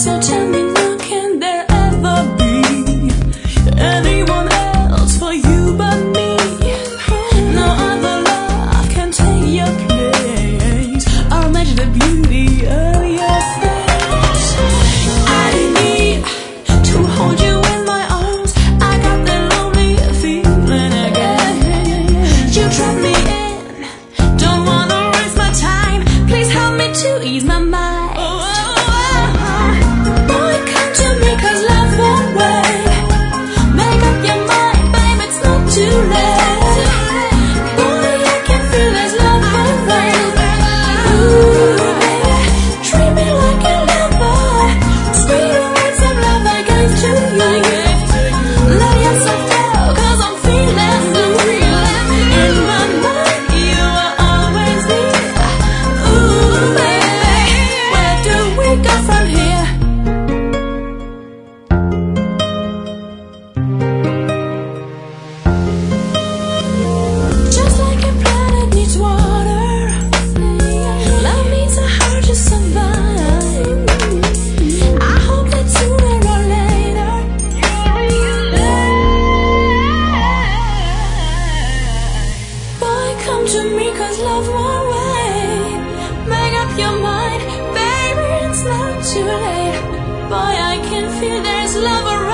So tell me now, can there ever be anyone else for you but me? No other love can take your place or match the beauty of your face. I need to hold you in my arms. I got that lonely feeling again. You trap me in, don't wanna waste my time. Please help me to ease my mind. To me, 'cause love won't wait. Make up your mind, baby, it's not too late. Boy, I can feel there's love around.